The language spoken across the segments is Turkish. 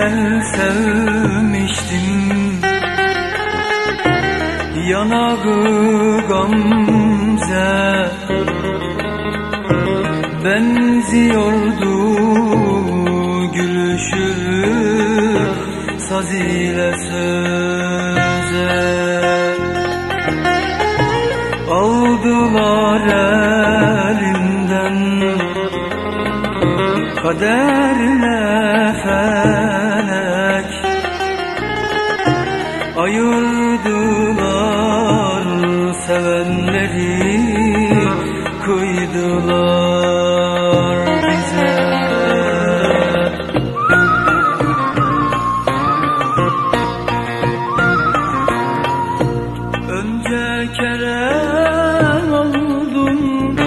güzel sevmiştim, yanağı gamze benziyordu gülüşü saz ile söze. Aldılar elinden kaderle felek, ayırdılar sevenleri, kıydılar bize. Önce Kerem oldum,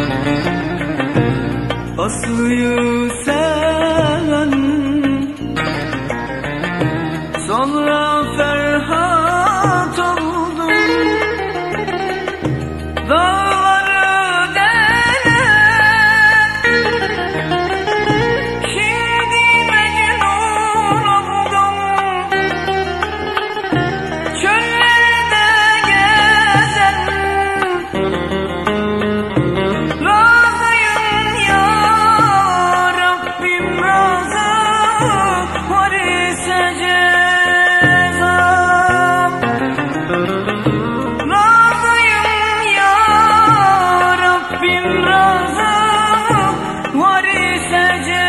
Aslı'yı seven, sonra Ferhat oldum, dağları delen. Şimdi Mecnun oldum, çöllerde gezen. Razıyım ya Rabbim, razı var ise cezam. Razıyım ya Rabbim, razı var ise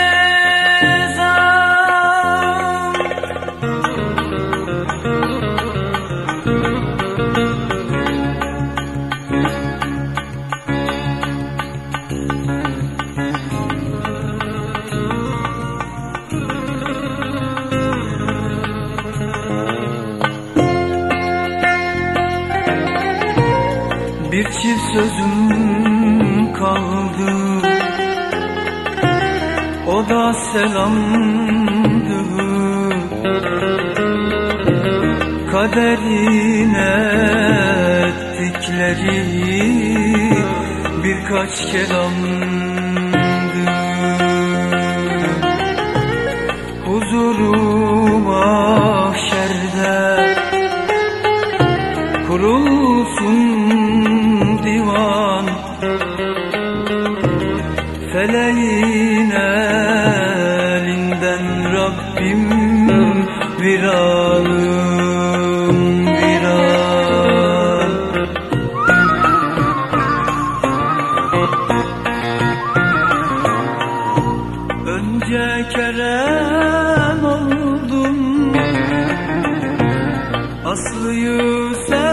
cezam. Bir çift sözüm kaldı, o da selamdı. Kaderin ettikleri birkaç kelamdı. Huzuru mahşerde kurulsun divan, feleğin elinden Rabbim viranım viran. Önce Kerem oldum, Aslı'yı